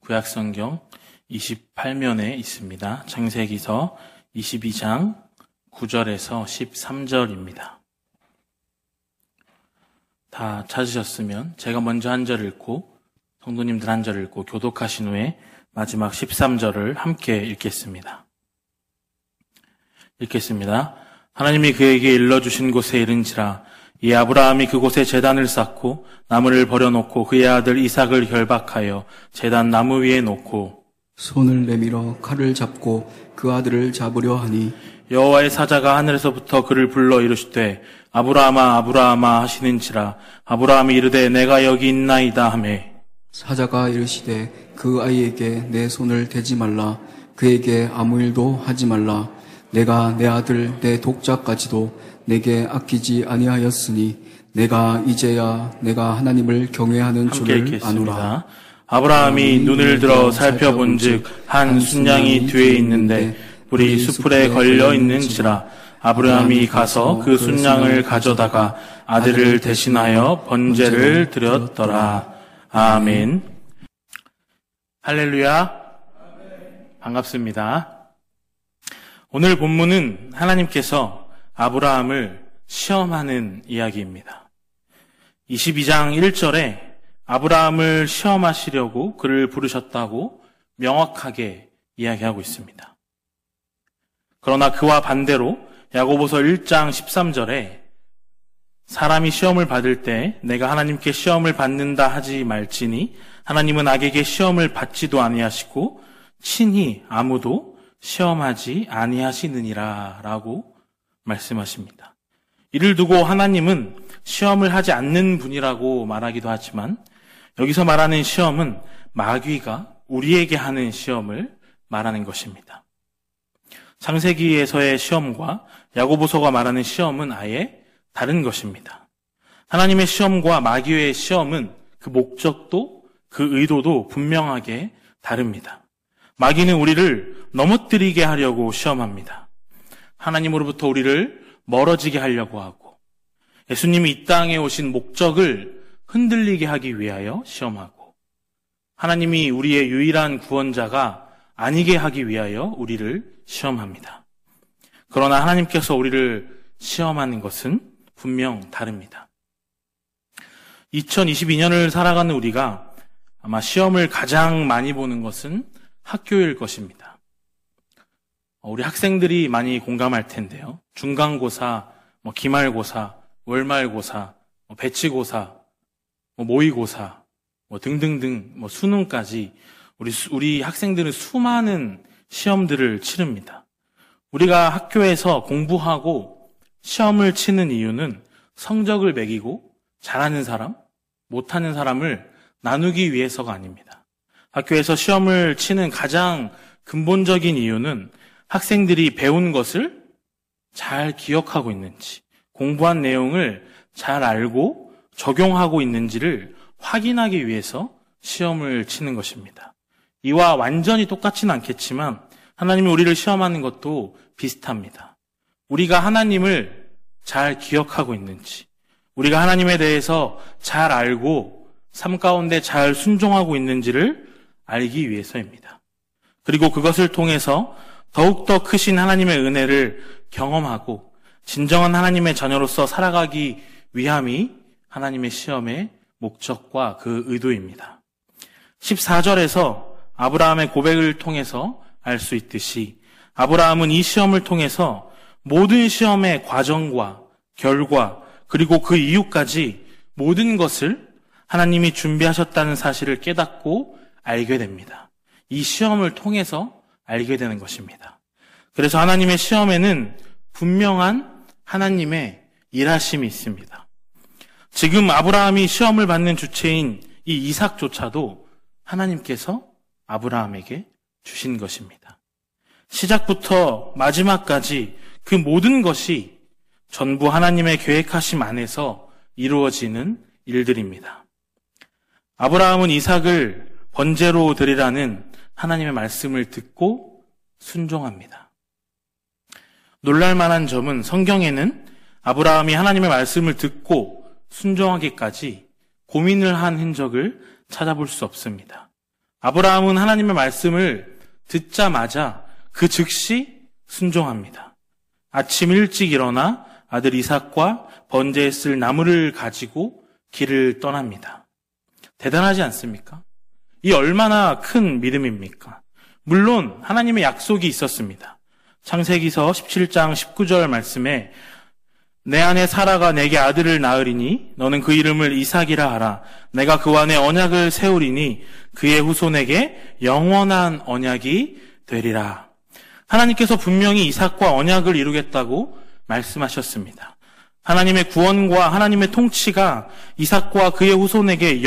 구약성경 28면에 있습니다. 창세기서 22장 9절에서 13절입니다. 다 찾으셨으면 제가 먼저 한 절 읽고 성도님들 한 절 읽고 교독하신 후에 마지막 13절을 함께 읽겠습니다. 읽겠습니다. 하나님이 그에게 일러주신 곳에 이른지라 이 아브라함이 그곳에 제단을 쌓고 나무를 버려놓고 그의 아들 이삭을 결박하여 제단 나무 위에 놓고 손을 내밀어 칼을 잡고 그 아들을 잡으려 하니 여호와의 사자가 하늘에서부터 그를 불러 이르시되 아브라함아 아브라함아 하시는지라 아브라함이 이르되 내가 여기 있나이다 하매 사자가 이르시되 그 아이에게 내 손을 대지 말라 그에게 아무 일도 하지 말라 내가 내 아들 내 독자까지도 내게 아끼지 아니하였으니 내가 이제야 내가 하나님을 경외하는 줄을 아노라. 아브라함이 눈을 들어 살펴본즉 한 순양이 뒤에 있는데 뿔이 수풀에 걸려 있는지라 아브라함이 가서 그 순양을 가져다가 아들을 대신하여 번제를 드렸더라. 아멘. 할렐루야. 반갑습니다. 오늘 본문은 하나님께서 아브라함을 시험하는 이야기입니다. 22장 1절에 아브라함을 시험하시려고 그를 부르셨다고 명확하게 이야기하고 있습니다. 그러나 그와 반대로 야고보서 1장 13절에 사람이 시험을 받을 때 내가 하나님께 시험을 받는다 하지 말지니 하나님은 악에게 시험을 받지도 아니하시고 친히 아무도 시험하지 아니하시느니라 라고 말씀하십니다. 이를 두고 하나님은 시험을 하지 않는 분이라고 말하기도 하지만 여기서 말하는 시험은 마귀가 우리에게 하는 시험을 말하는 것입니다. 창세기에서의 시험과 야고보서가 말하는 시험은 아예 다른 것입니다. 하나님의 시험과 마귀의 시험은 그 목적도 그 의도도 분명하게 다릅니다. 마귀는 우리를 넘어뜨리게 하려고 시험합니다. 하나님으로부터 우리를 멀어지게 하려고 하고 예수님이 이 땅에 오신 목적을 흔들리게 하기 위하여 시험하고 하나님이 우리의 유일한 구원자가 아니게 하기 위하여 우리를 시험합니다. 그러나 하나님께서 우리를 시험하는 것은 분명 다릅니다. 2022년을 살아가는 우리가 아마 시험을 가장 많이 보는 것은 학교일 것입니다. 우리 학생들이 많이 공감할 텐데요. 중간고사, 기말고사, 월말고사, 배치고사, 모의고사, 등등등, 수능까지 우리 학생들은 수많은 시험들을 치릅니다. 우리가 학교에서 공부하고 시험을 치는 이유는 성적을 매기고 잘하는 사람, 못하는 사람을 나누기 위해서가 아닙니다. 학교에서 시험을 치는 가장 근본적인 이유는 학생들이 배운 것을 잘 기억하고 있는지, 공부한 내용을 잘 알고 적용하고 있는지를 확인하기 위해서 시험을 치는 것입니다. 이와 완전히 똑같지는 않겠지만 하나님이 우리를 시험하는 것도 비슷합니다. 우리가 하나님을 잘 기억하고 있는지, 우리가 하나님에 대해서 잘 알고 삶 가운데 잘 순종하고 있는지를 알기 위해서입니다. 그리고 그것을 통해서 더욱더 크신 하나님의 은혜를 경험하고 진정한 하나님의 자녀로서 살아가기 위함이 하나님의 시험의 목적과 그 의도입니다. 14절에서 아브라함의 고백을 통해서 알 수 있듯이 아브라함은 이 시험을 통해서 모든 시험의 과정과 결과 그리고 그 이유까지 모든 것을 하나님이 준비하셨다는 사실을 깨닫고 알게 됩니다. 이 시험을 통해서 알게 되는 것입니다. 그래서 하나님의 시험에는 분명한 하나님의 일하심이 있습니다. 지금 아브라함이 시험을 받는 주체인 이 이삭조차도 하나님께서 아브라함에게 주신 것입니다. 시작부터 마지막까지 그 모든 것이 전부 하나님의 계획하심 안에서 이루어지는 일들입니다. 아브라함은 이삭을 번제로 드리라는 하나님의 말씀을 듣고 순종합니다. 놀랄만한 점은 성경에는 아브라함이 하나님의 말씀을 듣고 순종하기까지 고민을 한 흔적을 찾아볼 수 없습니다. 아브라함은 하나님의 말씀을 듣자마자 그 즉시 순종합니다. 아침 일찍 일어나 아들 이삭과 번제에 쓸 나무를 가지고 길을 떠납니다. 대단하지 않습니까? 이 얼마나 큰 믿음입니까? 물론 하나님의 약속이 있었습니다. 창세기서 17장 19절 말씀에 내 아내 사라가 내게 아들을 낳으리니 너는 그 이름을 이삭이라 하라. 내가 그 안에 언약을 세우리니 그의 후손에게 영원한 언약이 되리라. 하나님께서 분명히 이삭과 언약을 이루겠다고 말씀하셨습니다. 하나님의 구원과 하나님의 통치가 이삭과 그의 후손에게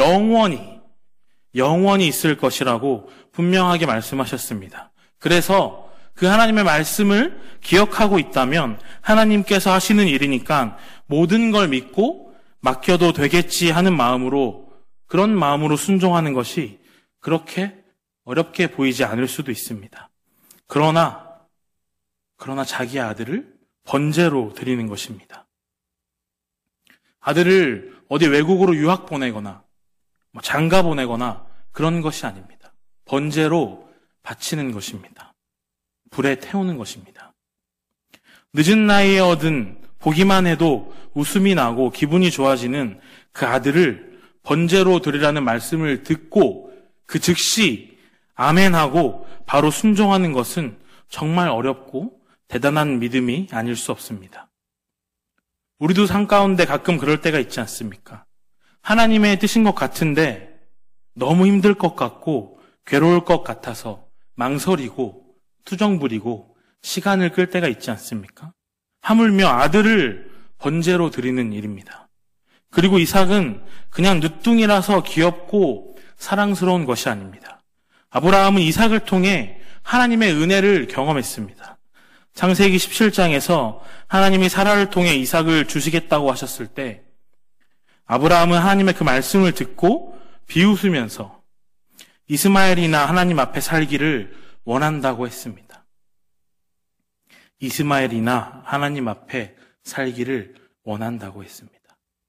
영원히 있을 것이라고 분명하게 말씀하셨습니다. 그래서 그 하나님의 말씀을 기억하고 있다면 하나님께서 하시는 일이니까 모든 걸 믿고 맡겨도 되겠지 하는 마음으로, 그런 마음으로 순종하는 것이 그렇게 어렵게 보이지 않을 수도 있습니다. 그러나 자기 아들을 번제로 드리는 것입니다. 아들을 어디 외국으로 유학 보내거나 장가 보내거나 그런 것이 아닙니다. 번제로 바치는 것입니다. 불에 태우는 것입니다. 늦은 나이에 얻은 보기만 해도 웃음이 나고 기분이 좋아지는 그 아들을 번제로 드리라는 말씀을 듣고 그 즉시 아멘하고 바로 순종하는 것은 정말 어렵고 대단한 믿음이 아닐 수 없습니다. 우리도 삶 가운데 가끔 그럴 때가 있지 않습니까? 하나님의 뜻인 것 같은데 너무 힘들 것 같고 괴로울 것 같아서 망설이고 투정 부리고 시간을 끌 때가 있지 않습니까? 하물며 아들을 번제로 드리는 일입니다. 그리고 이삭은 그냥 늦둥이라서 귀엽고 사랑스러운 것이 아닙니다. 아브라함은 이삭을 통해 하나님의 은혜를 경험했습니다. 창세기 17장에서 하나님이 사라를 통해 이삭을 주시겠다고 하셨을 때 아브라함은 하나님의 그 말씀을 듣고 비웃으면서 이스마엘이나 하나님 앞에 살기를 원한다고 했습니다. 이스마엘이나 하나님 앞에 살기를 원한다고 했습니다.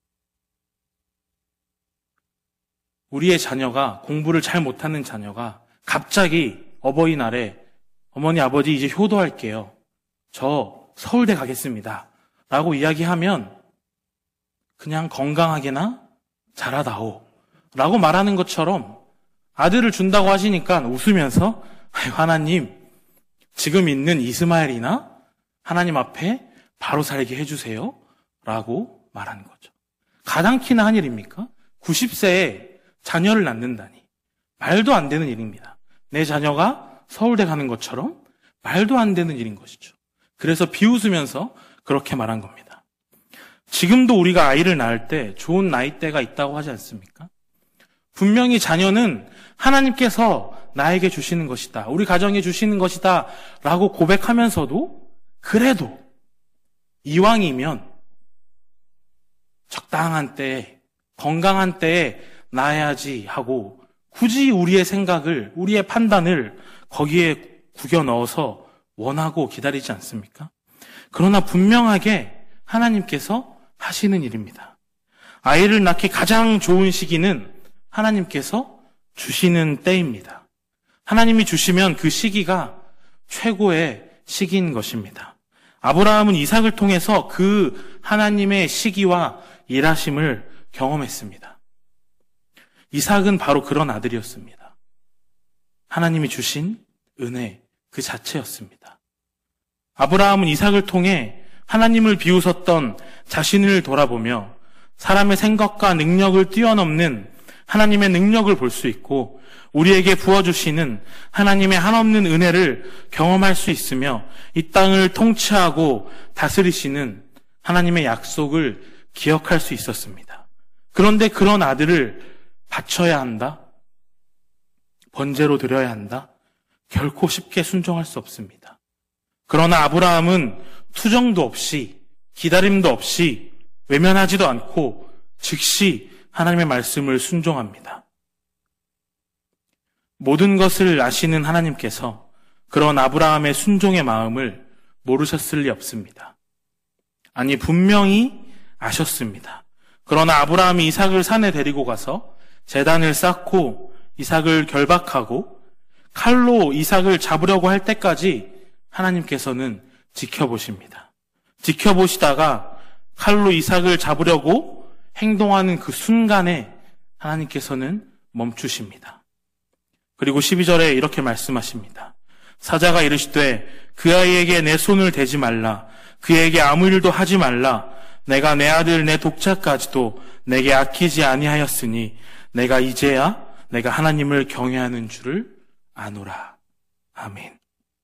우리의 자녀가, 공부를 잘 못하는 자녀가 갑자기 어버이날에 어머니 아버지 이제 효도할게요. 저 서울대 가겠습니다. 라고 이야기하면 그냥 건강하게나 자라다오 라고 말하는 것처럼 아들을 준다고 하시니까 웃으면서 하나님 지금 있는 이스마엘이나 하나님 앞에 바로 살게 해주세요 라고 말하는 거죠. 가당키나 한 일입니까? 90세에 자녀를 낳는다니 말도 안 되는 일입니다. 내 자녀가 서울대 가는 것처럼 말도 안 되는 일인 것이죠. 그래서 비웃으면서 그렇게 말한 겁니다. 지금도 우리가 아이를 낳을 때 좋은 나이대가 있다고 하지 않습니까? 분명히 자녀는 하나님께서 나에게 주시는 것이다, 우리 가정에 주시는 것이다 라고 고백하면서도 그래도 이왕이면 적당한 때에, 건강한 때에 낳아야지 하고 굳이 우리의 생각을, 우리의 판단을 거기에 구겨 넣어서 원하고 기다리지 않습니까? 그러나 분명하게 하나님께서 하시는 일입니다. 아이를 낳기 가장 좋은 시기는 하나님께서 주시는 때입니다. 하나님이 주시면 그 시기가 최고의 시기인 것입니다. 아브라함은 이삭을 통해서 그 하나님의 시기와 일하심을 경험했습니다. 이삭은 바로 그런 아들이었습니다. 하나님이 주신 은혜 그 자체였습니다. 아브라함은 이삭을 통해 하나님을 비웃었던 자신을 돌아보며 사람의 생각과 능력을 뛰어넘는 하나님의 능력을 볼 수 있고 우리에게 부어주시는 하나님의 한없는 은혜를 경험할 수 있으며 이 땅을 통치하고 다스리시는 하나님의 약속을 기억할 수 있었습니다. 그런데 그런 아들을 바쳐야 한다? 번제로 드려야 한다? 결코 쉽게 순종할 수 없습니다. 그러나 아브라함은 투정도 없이 기다림도 없이 외면하지도 않고 즉시 하나님의 말씀을 순종합니다. 모든 것을 아시는 하나님께서 그런 아브라함의 순종의 마음을 모르셨을 리 없습니다. 아니, 분명히 아셨습니다. 그러나 아브라함이 이삭을 산에 데리고 가서 제단을 쌓고 이삭을 결박하고 칼로 이삭을 잡으려고 할 때까지 하나님께서는 지켜보십니다. 지켜보시다가 칼로 이삭을 잡으려고 행동하는 그 순간에 하나님께서는 멈추십니다. 그리고 12절에 이렇게 말씀하십니다. 사자가 이르시되 그 아이에게 내 손을 대지 말라. 그에게 아무 일도 하지 말라. 내가 내 아들 내 독자까지도 내게 아끼지 아니하였으니 내가 이제야 내가 하나님을 경외하는 줄을 아노라. 아멘.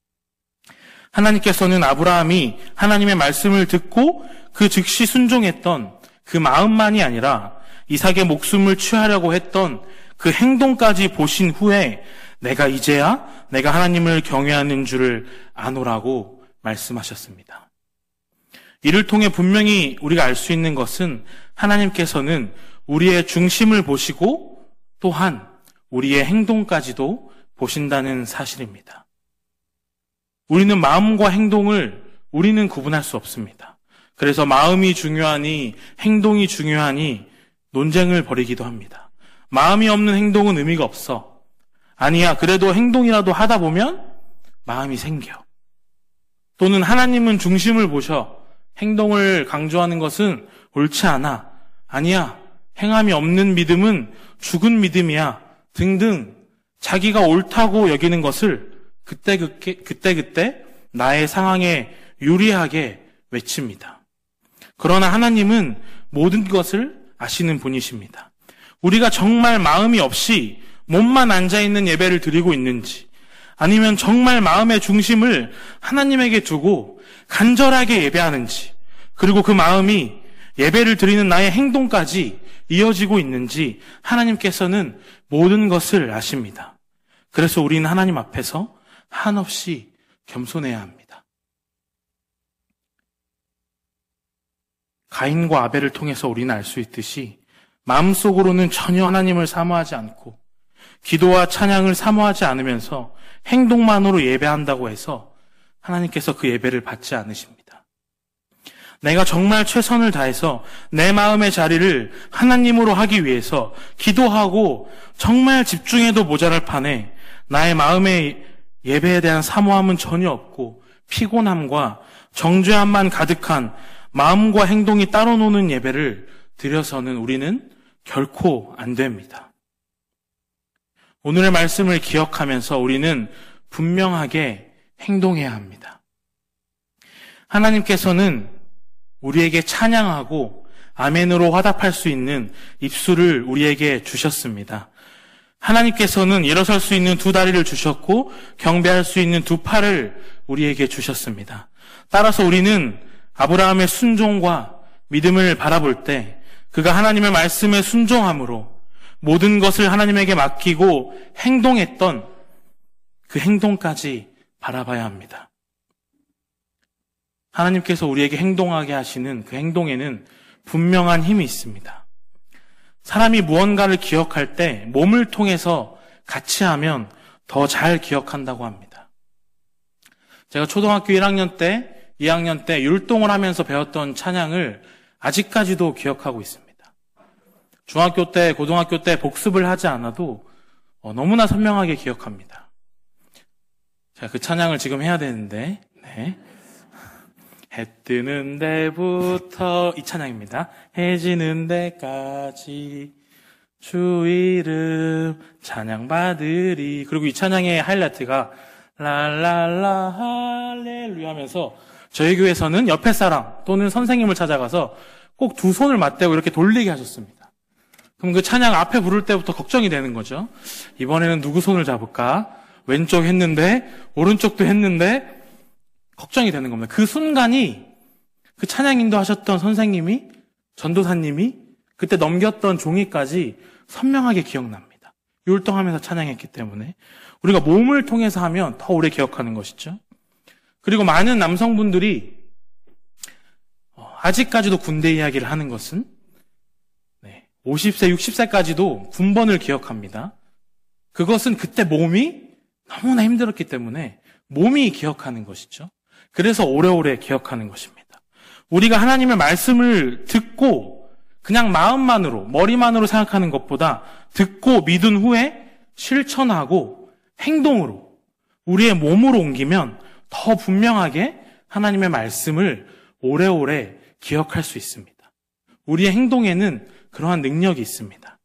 하나님께서는 아브라함이 하나님의 말씀을 듣고 그 즉시 순종했던 그 마음만이 아니라 이삭의 목숨을 취하려고 했던 그 행동까지 보신 후에 내가 이제야 내가 하나님을 경외하는 줄을 아노라고 말씀하셨습니다. 이를 통해 분명히 우리가 알 수 있는 것은 하나님께서는 우리의 중심을 보시고 또한 우리의 행동까지도 보신다는 사실입니다. 우리는 마음과 행동을 우리는 구분할 수 없습니다. 그래서 마음이 중요하니 행동이 중요하니 논쟁을 벌이기도 합니다. 마음이 없는 행동은 의미가 없어. 아니야, 그래도 행동이라도 하다 보면 마음이 생겨. 또는 하나님은 중심을 보셔. 행동을 강조하는 것은 옳지 않아. 아니야, 행함이 없는 믿음은 죽은 믿음이야. 등등 자기가 옳다고 여기는 것을 그때 나의 상황에 유리하게 외칩니다. 그러나 하나님은 모든 것을 아시는 분이십니다. 우리가 정말 마음이 없이 몸만 앉아있는 예배를 드리고 있는지 아니면 정말 마음의 중심을 하나님에게 두고 간절하게 예배하는지 그리고 그 마음이 예배를 드리는 나의 행동까지 이어지고 있는지 하나님께서는 모든 것을 아십니다. 그래서 우리는 하나님 앞에서 한없이 겸손해야 합니다. 가인과 아벨을 통해서 우리는 알 수 있듯이 마음속으로는 전혀 하나님을 사모하지 않고 기도와 찬양을 사모하지 않으면서 행동만으로 예배한다고 해서 하나님께서 그 예배를 받지 않으십니다. 내가 정말 최선을 다해서 내 마음의 자리를 하나님으로 하기 위해서 기도하고 정말 집중해도 모자랄 판에 나의 마음의 예배에 대한 사모함은 전혀 없고 피곤함과 정죄함만 가득한 마음과 행동이 따로 노는 예배를 드려서는 우리는 결코 안 됩니다. 오늘의 말씀을 기억하면서 우리는 분명하게 행동해야 합니다. 하나님께서는 우리에게 찬양하고 아멘으로 화답할 수 있는 입술을 우리에게 주셨습니다. 하나님께서는 일어설 수 있는 두 다리를 주셨고 경배할 수 있는 두 팔을 우리에게 주셨습니다. 따라서 우리는 아브라함의 순종과 믿음을 바라볼 때 그가 하나님의 말씀에 순종함으로 모든 것을 하나님에게 맡기고 행동했던 그 행동까지 바라봐야 합니다. 하나님께서 우리에게 행동하게 하시는 그 행동에는 분명한 힘이 있습니다. 사람이 무언가를 기억할 때 몸을 통해서 같이 하면 더 잘 기억한다고 합니다. 제가 초등학교 1학년 때, 2학년 때 율동을 하면서 배웠던 찬양을 아직까지도 기억하고 있습니다. 중학교 때, 고등학교 때 복습을 하지 않아도 너무나 선명하게 기억합니다. 제가 그 찬양을 지금 해야 되는데, 네. 해 뜨는 데부터 이 찬양입니다. 해 지는 데까지 주 이름 찬양받으리. 그리고 이 찬양의 하이라이트가 랄랄라 할렐루야 하면서 저희 교회에서는 옆에 사람 또는 선생님을 찾아가서 꼭 두 손을 맞대고 이렇게 돌리게 하셨습니다. 그럼 그 찬양 앞에 부를 때부터 걱정이 되는 거죠. 이번에는 누구 손을 잡을까? 왼쪽 했는데 오른쪽도 했는데 걱정이 되는 겁니다. 그 순간이 그 찬양 인도하셨던 선생님이 전도사님이 그때 넘겼던 종이까지 선명하게 기억납니다. 율동하면서 찬양했기 때문에 우리가 몸을 통해서 하면 더 오래 기억하는 것이죠. 그리고 많은 남성분들이 아직까지도 군대 이야기를 하는 것은 50세, 60세까지도 군번을 기억합니다. 그것은 그때 몸이 너무나 힘들었기 때문에 몸이 기억하는 것이죠. 그래서 오래오래 기억하는 것입니다. 우리가 하나님의 말씀을 듣고 그냥 마음만으로, 머리만으로 생각하는 것보다 듣고 믿은 후에 실천하고 행동으로 우리의 몸으로 옮기면 더 분명하게 하나님의 말씀을 오래오래 기억할 수 있습니다. 우리의 행동에는 그러한 능력이 있습니다.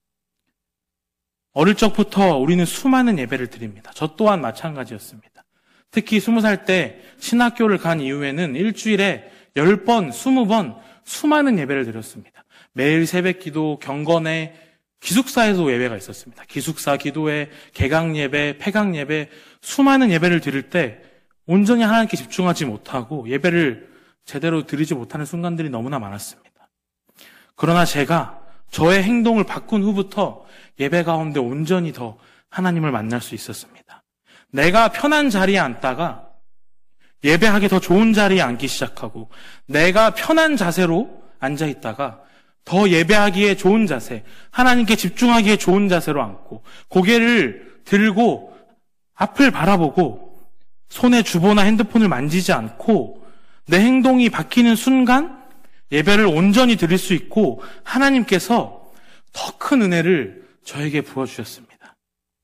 어릴 적부터 우리는 수많은 예배를 드립니다. 저 또한 마찬가지였습니다. 특히 20살 때 신학교를 간 이후에는 일주일에 10번, 20번 수많은 예배를 드렸습니다. 매일 새벽기도, 경건회, 기숙사에도 예배가 있었습니다. 기숙사 기도회, 개강예배, 폐강예배, 수많은 예배를 드릴 때 온전히 하나님께 집중하지 못하고 예배를 제대로 드리지 못하는 순간들이 너무나 많았습니다. 그러나 제가 저의 행동을 바꾼 후부터 예배 가운데 온전히 더 하나님을 만날 수 있었습니다. 내가 편한 자리에 앉다가 예배하기 더 좋은 자리에 앉기 시작하고, 내가 편한 자세로 앉아있다가 더 예배하기에 좋은 자세, 하나님께 집중하기에 좋은 자세로 앉고, 고개를 들고 앞을 바라보고 손에 주보나 핸드폰을 만지지 않고 내 행동이 바뀌는 순간 예배를 온전히 드릴 수 있고 하나님께서 더 큰 은혜를 저에게 부어주셨습니다.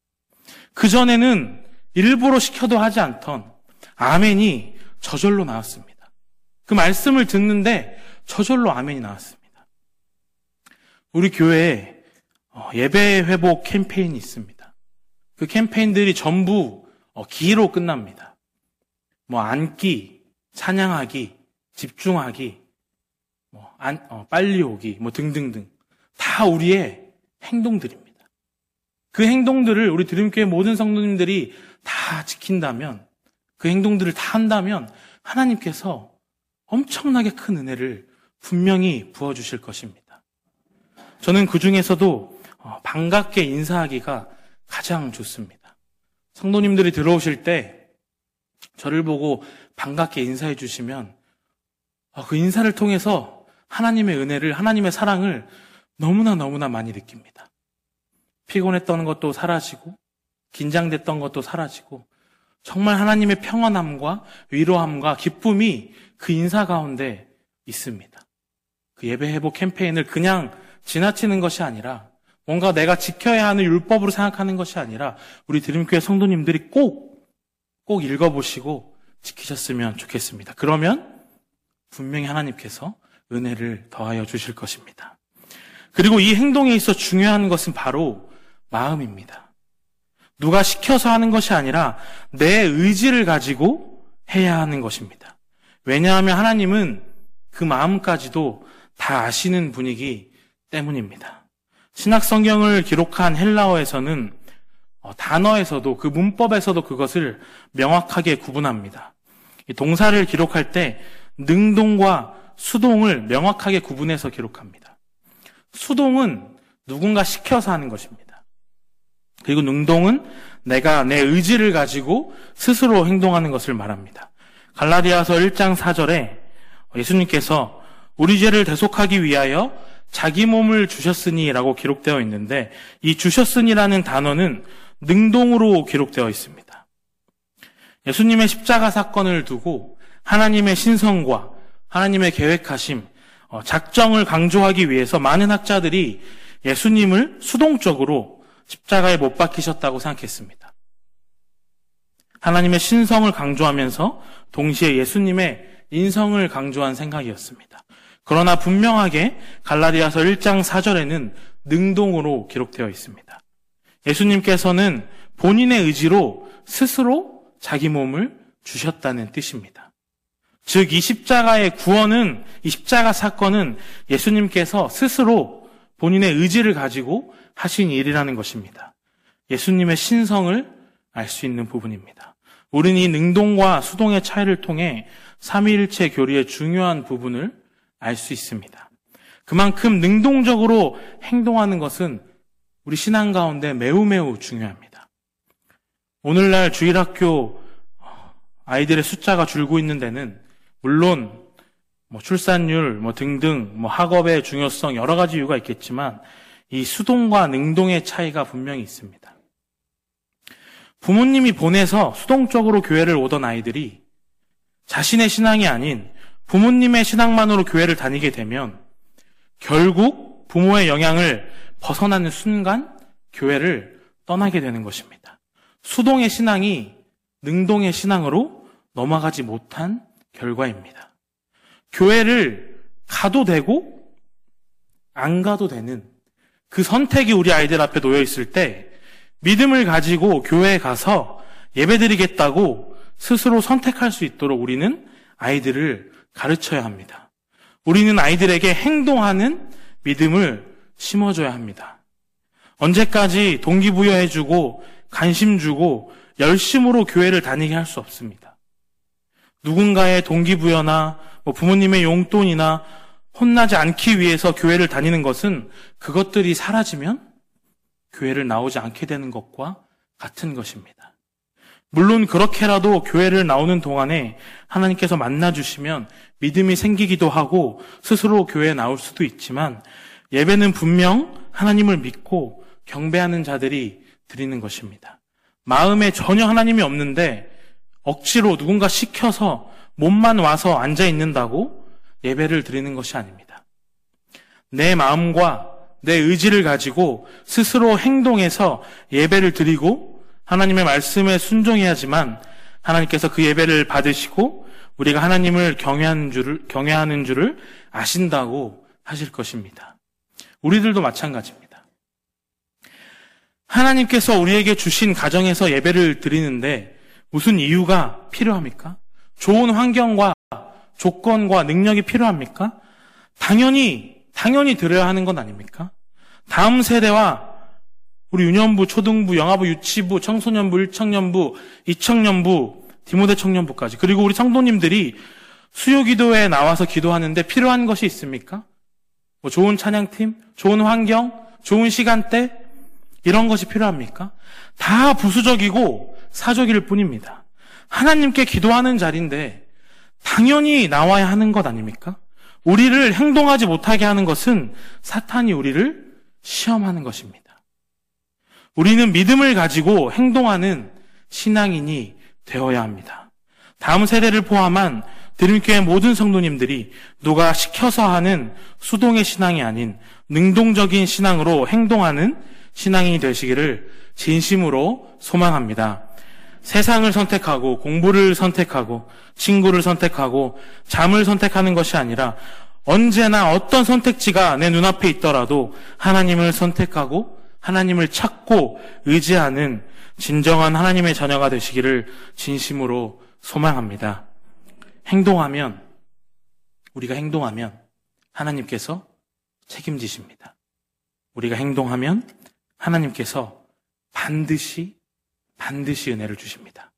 그전에는 일부러 시켜도 하지 않던 아멘이 저절로 나왔습니다. 그 말씀을 듣는데 저절로 아멘이 나왔습니다. 우리 교회에 예배 회복 캠페인이 있습니다. 그 캠페인들이 전부 기로 끝납니다. 앉기, 찬양하기, 집중하기, 빨리 오기, 등등등. 다 우리의 행동들입니다. 그 행동들을 우리 드림교회 모든 성도님들이 다 지킨다면, 그 행동들을 다 한다면 하나님께서 엄청나게 큰 은혜를 분명히 부어주실 것입니다. 저는 그 중에서도 반갑게 인사하기가 가장 좋습니다. 성도님들이 들어오실 때 저를 보고 반갑게 인사해 주시면 그 인사를 통해서 하나님의 은혜를, 하나님의 사랑을 너무나 많이 느낍니다. 피곤했던 것도 사라지고 긴장됐던 것도 사라지고 정말 하나님의 평안함과 위로함과 기쁨이 그 인사 가운데 있습니다. 그 예배 회복 캠페인을 그냥 지나치는 것이 아니라, 뭔가 내가 지켜야 하는 율법으로 생각하는 것이 아니라 우리 드림교회 성도님들이 꼭 읽어보시고 지키셨으면 좋겠습니다. 그러면 분명히 하나님께서 은혜를 더하여 주실 것입니다. 그리고 이 행동에 있어 중요한 것은 바로 마음입니다. 누가 시켜서 하는 것이 아니라 내 의지를 가지고 해야 하는 것입니다. 왜냐하면 하나님은 그 마음까지도 다 아시는 분이기 때문입니다. 신약 성경을 기록한 헬라어에서는 단어에서도, 그 문법에서도 그것을 명확하게 구분합니다. 동사를 기록할 때 능동과 수동을 명확하게 구분해서 기록합니다. 수동은 누군가 시켜서 하는 것입니다. 그리고 능동은 내가 내 의지를 가지고 스스로 행동하는 것을 말합니다. 갈라디아서 1장 4절에 예수님께서 우리 죄를 대속하기 위하여 자기 몸을 주셨으니 라고 기록되어 있는데, 이 주셨으니라는 단어는 능동으로 기록되어 있습니다. 예수님의 십자가 사건을 두고 하나님의 신성과 하나님의 계획하심, 작정을 강조하기 위해서 많은 학자들이 예수님을 수동적으로 십자가에 못 박히셨다고 생각했습니다. 하나님의 신성을 강조하면서 동시에 예수님의 인성을 강조한 생각이었습니다. 그러나 분명하게 갈라디아서 1장 4절에는 능동으로 기록되어 있습니다. 예수님께서는 본인의 의지로 스스로 자기 몸을 주셨다는 뜻입니다. 즉, 이 십자가의 구원은, 이 십자가 사건은 예수님께서 스스로 본인의 의지를 가지고 하신 일이라는 것입니다. 예수님의 신성을 알 수 있는 부분입니다. 우리는 이 능동과 수동의 차이를 통해 삼위일체 교리의 중요한 부분을 알 수 있습니다. 그만큼 능동적으로 행동하는 것은 우리 신앙 가운데 매우 중요합니다. 오늘날 주일학교 아이들의 숫자가 줄고 있는 데는 물론 출산율 등등 학업의 중요성 여러 가지 이유가 있겠지만 이 수동과 능동의 차이가 분명히 있습니다. 부모님이 보내서 수동적으로 교회를 오던 아이들이 자신의 신앙이 아닌 부모님의 신앙만으로 교회를 다니게 되면 결국 부모의 영향을 벗어나는 순간 교회를 떠나게 되는 것입니다. 수동의 신앙이 능동의 신앙으로 넘어가지 못한 결과입니다. 교회를 가도 되고 안 가도 되는 그 선택이 우리 아이들 앞에 놓여 있을 때 믿음을 가지고 교회에 가서 예배드리겠다고 스스로 선택할 수 있도록 우리는 아이들을 가르쳐야 합니다. 우리는 아이들에게 행동하는 믿음을 심어줘야 합니다. 언제까지 동기부여해주고 관심 주고 열심으로 교회를 다니게 할 수 없습니다. 누군가의 동기부여나 부모님의 용돈이나 혼나지 않기 위해서 교회를 다니는 것은 그것들이 사라지면 교회를 나오지 않게 되는 것과 같은 것입니다. 물론 그렇게라도 교회를 나오는 동안에 하나님께서 만나주시면 믿음이 생기기도 하고 스스로 교회에 나올 수도 있지만 예배는 분명 하나님을 믿고 경배하는 자들이 드리는 것입니다. 마음에 전혀 하나님이 없는데 억지로 누군가 시켜서 몸만 와서 앉아 있는다고 예배를 드리는 것이 아닙니다. 내 마음과 내 의지를 가지고 스스로 행동해서 예배를 드리고 하나님의 말씀에 순종해야지만 하나님께서 그 예배를 받으시고 우리가 하나님을 경외하는 줄을 아신다고 하실 것입니다. 우리들도 마찬가지입니다. 하나님께서 우리에게 주신 가정에서 예배를 드리는데 무슨 이유가 필요합니까? 좋은 환경과 조건과 능력이 필요합니까? 당연히 드려야 하는 건 아닙니까? 다음 세대와 우리 유년부, 초등부, 영아부, 유치부, 청소년부, 1청년부, 2청년부, 디모데 청년부까지 그리고 우리 성도님들이 수요기도에 나와서 기도하는데 필요한 것이 있습니까? 좋은 찬양팀, 좋은 환경, 좋은 시간대 이런 것이 필요합니까? 다 부수적이고 사적일 뿐입니다. 하나님께 기도하는 자리인데 당연히 나와야 하는 것 아닙니까? 우리를 행동하지 못하게 하는 것은 사탄이 우리를 시험하는 것입니다. 우리는 믿음을 가지고 행동하는 신앙인이 되어야 합니다. 다음 세대를 포함한 드림교회 모든 성도님들이 누가 시켜서 하는 수동의 신앙이 아닌 능동적인 신앙으로 행동하는 신앙인이 되시기를 진심으로 소망합니다. 세상을 선택하고 공부를 선택하고 친구를 선택하고 잠을 선택하는 것이 아니라 언제나 어떤 선택지가 내 눈앞에 있더라도 하나님을 선택하고 하나님을 찾고 의지하는 진정한 하나님의 자녀가 되시기를 진심으로 소망합니다. 우리가 행동하면 하나님께서 책임지십니다. 우리가 행동하면 하나님께서 반드시 은혜를 주십니다.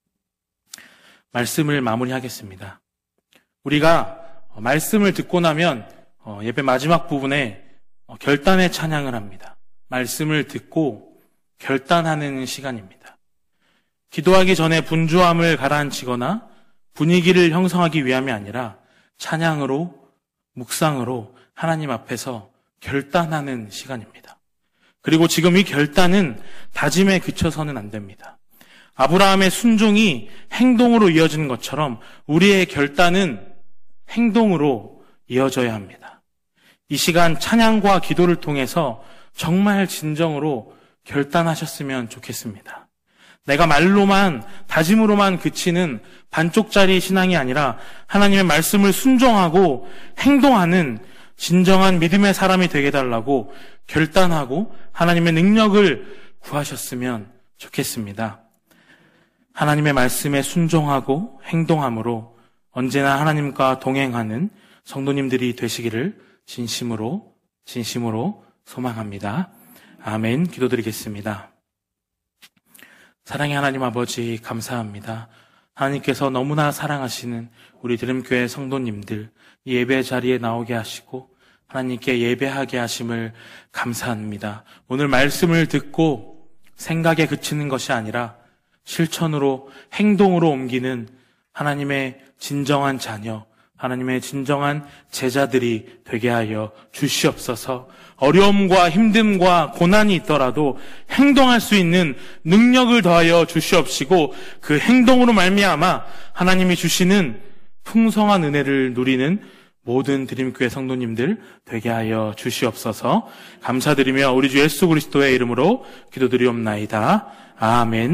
말씀을 마무리하겠습니다. 우리가 말씀을 듣고 나면 예배 마지막 부분에 결단의 찬양을 합니다. 말씀을 듣고 결단하는 시간입니다. 기도하기 전에 분주함을 가라앉히거나 분위기를 형성하기 위함이 아니라 찬양으로, 묵상으로 하나님 앞에서 결단하는 시간입니다. 그리고 지금 이 결단은 다짐에 그쳐서는 안 됩니다. 아브라함의 순종이 행동으로 이어지는 것처럼 우리의 결단은 행동으로 이어져야 합니다. 이 시간 찬양과 기도를 통해서 정말 진정으로 결단하셨으면 좋겠습니다. 내가 말로만, 다짐으로만 그치는 반쪽짜리 신앙이 아니라 하나님의 말씀을 순종하고 행동하는 진정한 믿음의 사람이 되게 해달라고 결단하고 하나님의 능력을 구하셨으면 좋겠습니다. 하나님의 말씀에 순종하고 행동함으로 언제나 하나님과 동행하는 성도님들이 되시기를 진심으로 소망합니다. 아멘. 기도드리겠습니다. 사랑의 하나님 아버지 감사합니다. 하나님께서 너무나 사랑하시는 우리 드림교회 성도님들 이 예배 자리에 나오게 하시고 하나님께 예배하게 하심을 감사합니다. 오늘 말씀을 듣고 생각에 그치는 것이 아니라 실천으로 행동으로 옮기는 하나님의 진정한 자녀, 하나님의 진정한 제자들이 되게 하여 주시옵소서. 어려움과 힘듦과 고난이 있더라도 행동할 수 있는 능력을 더하여 주시옵시고 그 행동으로 말미암아 하나님이 주시는 풍성한 은혜를 누리는 모든 드림교회 성도님들 되게 하여 주시옵소서. 감사드리며 우리 주 예수 그리스도의 이름으로 기도드리옵나이다. 아멘.